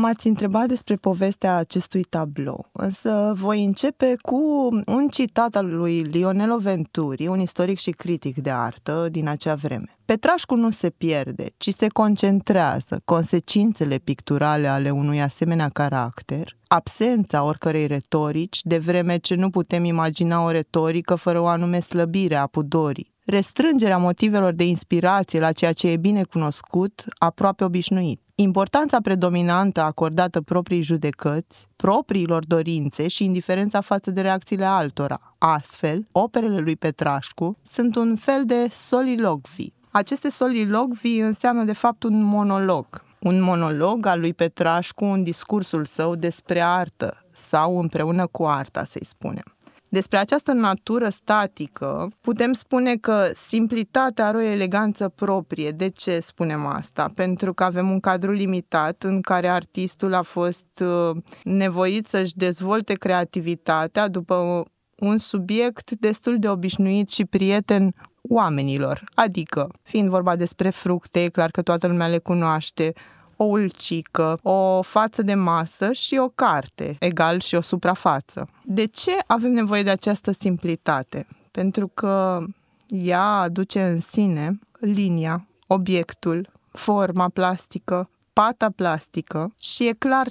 M-ați întrebat despre povestea acestui tablou, însă voi începe cu un citat al lui Lionel Venturi, un istoric și critic de artă din acea vreme. Petrașcu nu se pierde, ci se concentrează. Consecințele picturale ale unui asemenea caracter, absența oricărei retorici, de vreme ce nu putem imagina o retorică fără o anume slăbire a pudorii. Restrângerea motivelor de inspirație la ceea ce e bine cunoscut, aproape obișnuit. Importanța predominantă acordată proprii judecăți, propriilor dorințe și indiferența față de reacțiile altora. Astfel, operele lui Petrașcu sunt un fel de solilogvii. Aceste solilogvii înseamnă de fapt un monolog. Un monolog al lui Petrașcu în discursul său despre artă sau împreună cu arta, să-i spunem. Despre această natură statică putem spune că simplitatea are o eleganță proprie. De ce spunem asta? Pentru că avem un cadru limitat în care artistul a fost nevoit să-și dezvolte creativitatea după un subiect destul de obișnuit și prieten oamenilor. Adică, fiind vorba despre fructe, e clar că toată lumea le cunoaște, o ulcică, o față de masă și o carte, egal și o suprafață. De ce avem nevoie de această simplitate? Pentru că ea aduce în sine linia, obiectul, forma plastică, pata plastică și e clar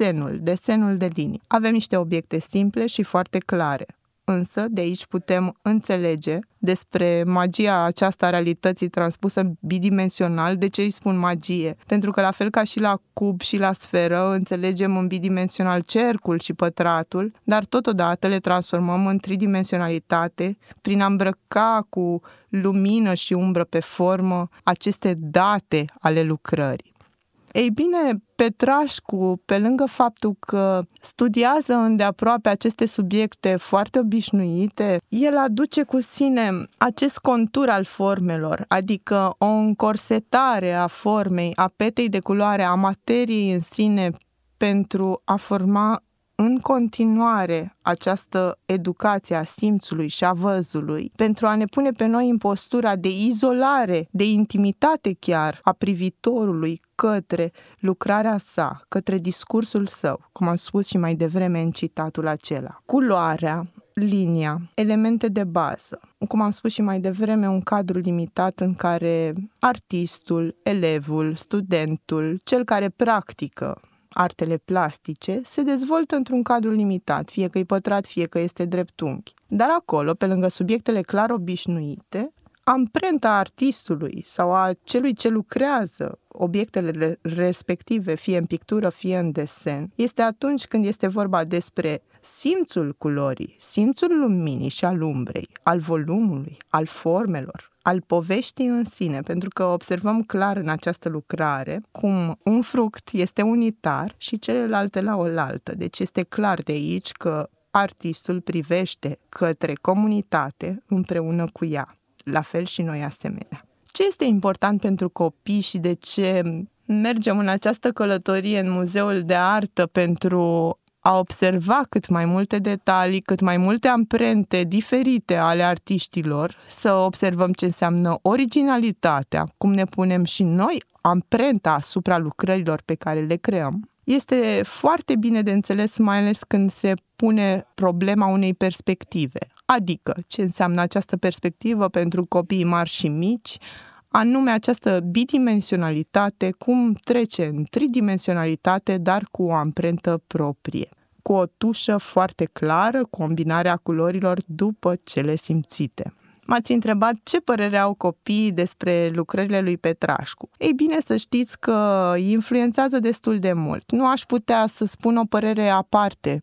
desenul de linii. Avem niște obiecte simple și foarte clare. Însă, de aici putem înțelege despre magia aceasta a realității transpusă bidimensional. De ce îi spun magie? Pentru că la fel ca și la cub și la sferă, înțelegem în bidimensional cercul și pătratul, dar totodată le transformăm în tridimensionalitate prin a îmbrăca cu lumină și umbră pe formă aceste date ale lucrării. Ei bine, Petrașcu, pe lângă faptul că studiază îndeaproape aceste subiecte foarte obișnuite, el aduce cu sine acest contur al formelor, adică o încorsetare a formei, a petei de culoare, a materiei în sine, pentru a forma în continuare această educație a simțului și a văzului, pentru a ne pune pe noi în postura de izolare, de intimitate chiar a privitorului către lucrarea sa, către discursul său, cum am spus și mai devreme în citatul acela. Culoarea, linia, elemente de bază. Cum am spus și mai devreme, un cadru limitat în care artistul, elevul, studentul, cel care practică artele plastice, se dezvoltă într-un cadru limitat, fie că e pătrat, fie că este dreptunghi. Dar acolo, pe lângă subiectele clar obișnuite, amprenta artistului sau a celui ce lucrează obiectele respective, fie în pictură, fie în desen, este atunci când este vorba despre simțul culorii, simțul luminii și al umbrei, al volumului, al formelor, al poveștii în sine, pentru că observăm clar în această lucrare cum un fruct este unitar și celelalte la oaltă. Deci este clar de aici că artistul privește către comunitate împreună cu ea. La fel și noi asemenea. Ce este important pentru copii și de ce mergem în această călătorie în Muzeul de Artă pentru a observa cât mai multe detalii, cât mai multe amprente diferite ale artiștilor, să observăm ce înseamnă originalitatea, cum ne punem și noi amprenta asupra lucrărilor pe care le creăm. Este foarte bine de înțeles, mai ales când se pune problema unei perspective. Adică, ce înseamnă această perspectivă pentru copiii mari și mici, anume această bidimensionalitate, cum trece în tridimensionalitate, dar cu o amprentă proprie, cu o tușă foarte clară, combinarea culorilor după cele simțite. M-ați întrebat ce părere au copiii despre lucrările lui Petrașcu. Ei bine, să știți că influențează destul de mult. Nu aș putea să spun o părere aparte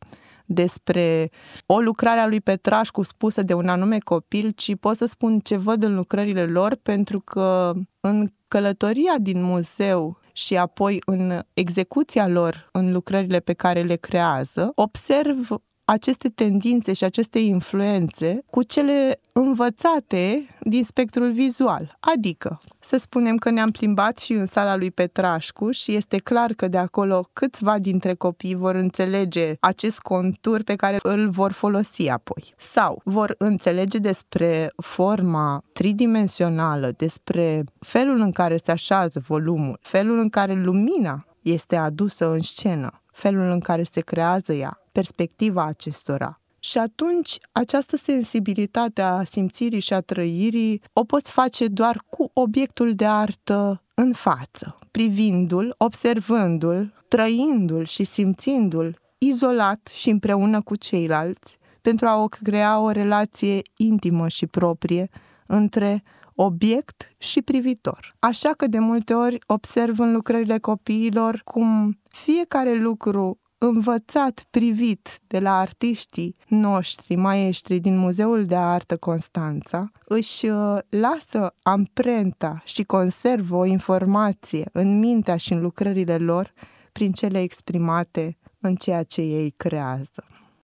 despre o lucrare a lui Petrașcu spusă de un anume copil, ci pot să spun ce văd în lucrările lor, pentru că în călătoria din muzeu și apoi în execuția lor în lucrările pe care le creează, observ aceste tendințe și aceste influențe cu cele învățate din spectrul vizual. Adică, să spunem că ne-am plimbat și în sala lui Petrașcu și este clar că de acolo câțiva dintre copii vor înțelege acest contur pe care îl vor folosi apoi. Sau vor înțelege despre forma tridimensională, despre felul în care se așează volumul, felul în care lumina este adusă în scenă, felul în care se creează ea, perspectiva acestora. Și atunci, această sensibilitate a simțirii și a trăirii o poți face doar cu obiectul de artă în față, privindu-l, observându-l, trăindu-l și simțindu-l izolat și împreună cu ceilalți, pentru a crea o relație intimă și proprie între obiect și privitor. Așa că de multe ori observ în lucrările copiilor cum fiecare lucru învățat, privit de la artiștii noștri, maestri din Muzeul de Artă Constanța, își lasă amprenta și conservă o informație în mintea și în lucrările lor prin cele exprimate în ceea ce ei creează.